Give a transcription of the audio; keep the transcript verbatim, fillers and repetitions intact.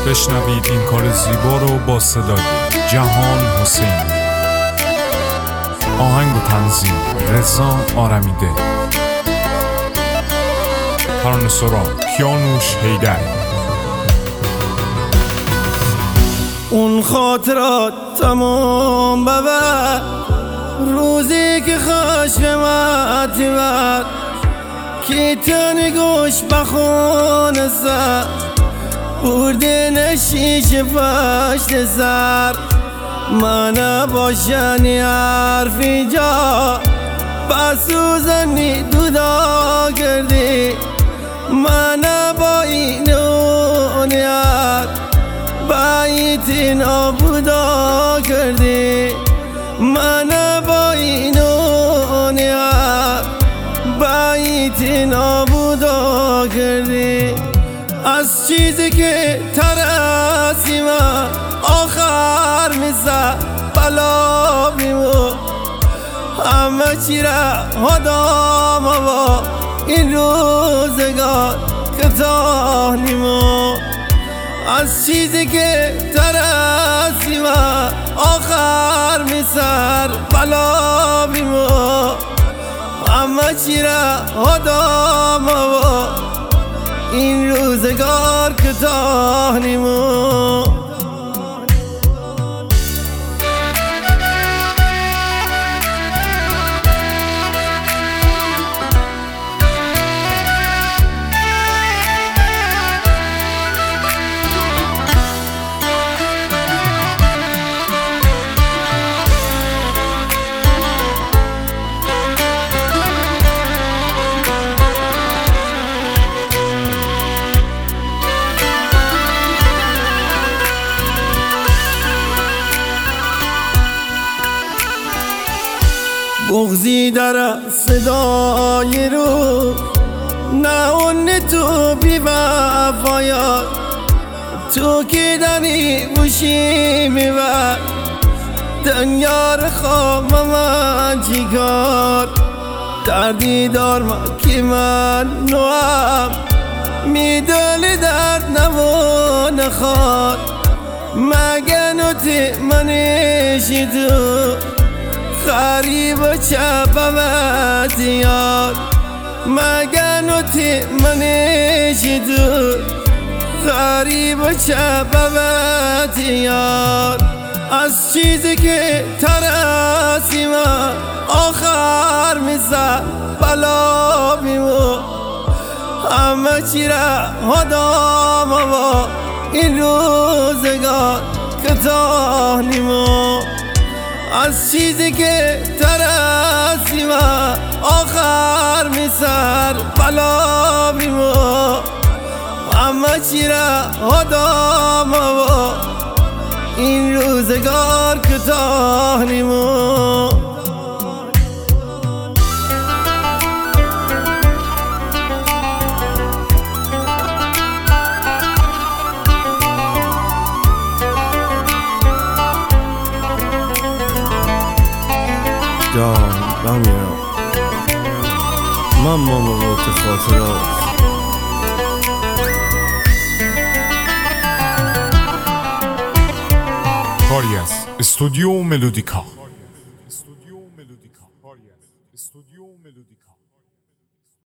بشنوید این کار زیبا رو با صدای جهان حسین. آهنگ و تنظیم رضا آرمیده. ترانه سرا کیانوش حیدر. اون خاطرات تمام ببر، روزی که خشمتی بر کی تنی گوش بخون سر برده نشیش پشت سر من باشنی حرفی جا بسوزنی دودا کردی من با این اونیت بایتی نابودا کردی من با این اونیت بایتی نابودا کردی از چیزی که ترسی من آخر میزد بلا بیمو همه چی را هدام با این روزگار که تا نیمو از چیزی که ترسی من آخر میسر بلا بیمو همه چی را هدام با این روزگار که تا نیمو بغزی در صدای رو نه اون تو بی وفایات تو که دنی بوشی میبر دنیا رو خواب من چیکار دردی دار من که من نوام میدلی درد نمو نخواد مگه نوتی منشی تو غریب و چپمت یار مگه نوتی منشی تو غریب و چپمت یار از چیزی که ترسی من آخر میزد بلا بیمو همه چی را هدام با این روزگار که تا نیمو از چیزی که ترسی من آخر میسر بلا بیمو همه چی را هدام با این روزگار که تا نیمو جان بمیرم من ماموت خاطرات کاری از استودیو ملودیکا.